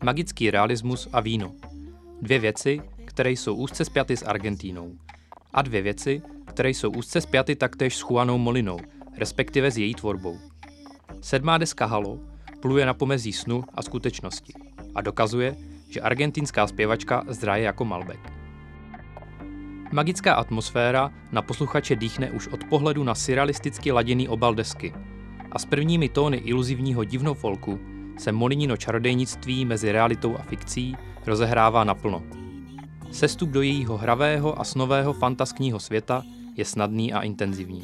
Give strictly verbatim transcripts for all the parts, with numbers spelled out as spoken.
magický realismus a víno. Dvě věci, které jsou úzce spjaty s Argentínou. A dvě věci, které jsou úzce spjaty taktéž s Juanou Molinou, respektive s její tvorbou. Sedmá deska Halo pluje na pomezí snu a skutečnosti a dokazuje, že argentinská zpěvačka zraje jako Malbec. Magická atmosféra na posluchače dýchne už od pohledu na surrealisticky laděný obal desky a s prvními tóny iluzivního divnofolku se Molinino čarodejnictví mezi realitou a fikcí rozehrává naplno. Sestup do jejího hravého a snového fantaskního světa je snadný a intenzivní.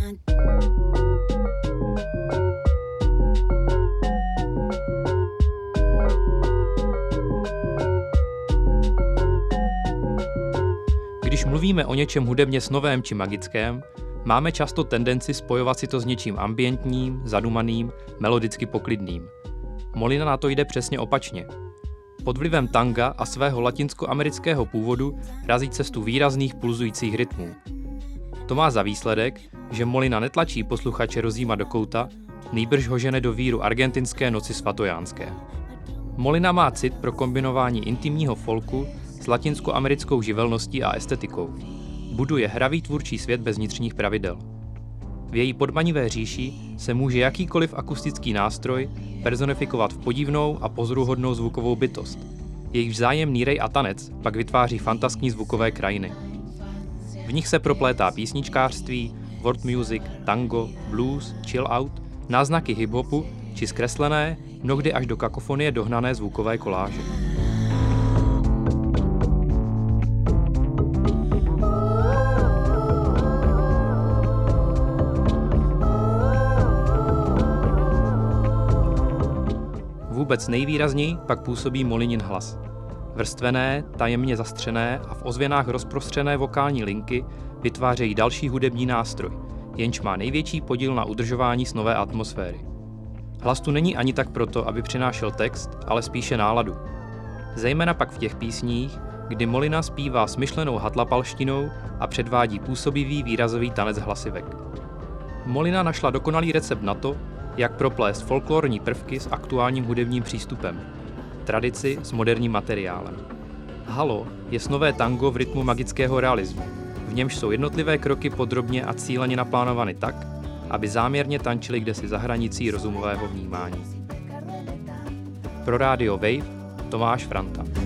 Když mluvíme o něčem hudebně snovém či magickém, máme často tendenci spojovat si to s něčím ambientním, zadumaným, melodicky poklidným. Molina na to jde přesně opačně. Pod vlivem tanga a svého latinskoamerického původu razí cestu výrazných pulzujících rytmů. To má za výsledek, že Molina netlačí posluchače rozjímat do kouta, nýbrž ho žene do víru argentinské noci svatojánské. Molina má cit pro kombinování intimního folku s latinskoamerickou živelností a estetikou. Buduje hravý tvůrčí svět bez vnitřních pravidel. V její podmanivé říši se může jakýkoliv akustický nástroj personifikovat v podivnou a pozoruhodnou zvukovou bytost. Jejich vzájemný rej a tanec pak vytváří fantaskní zvukové krajiny. V nich se proplétá písničkářství, world music, tango, blues, chill out, náznaky hip-hopu či zkreslené, mnohdy až do kakofonie dohnané zvukové koláže. Vůbec nejvýrazněji pak působí Molinin hlas. Vrstvené, tajemně zastřené a v ozvěnách rozprostřené vokální linky vytvářejí další hudební nástroj, jenž má největší podíl na udržování snové atmosféry. Hlas tu není ani tak proto, aby přinášel text, ale spíše náladu. Zejména pak v těch písních, kdy Molina zpívá smyšlenou hatlapalštinou a předvádí působivý výrazový tanec hlasivek. Molina našla dokonalý recept na to, jak proplést folklorní prvky s aktuálním hudebním přístupem, tradici s moderním materiálem. Halo je snové tango v rytmu magického realismu, v němž jsou jednotlivé kroky podrobně a cíleně naplánovány tak, aby záměrně tančily kdesi za hranicí rozumového vnímání. Pro rádio Wave Tomáš Franta.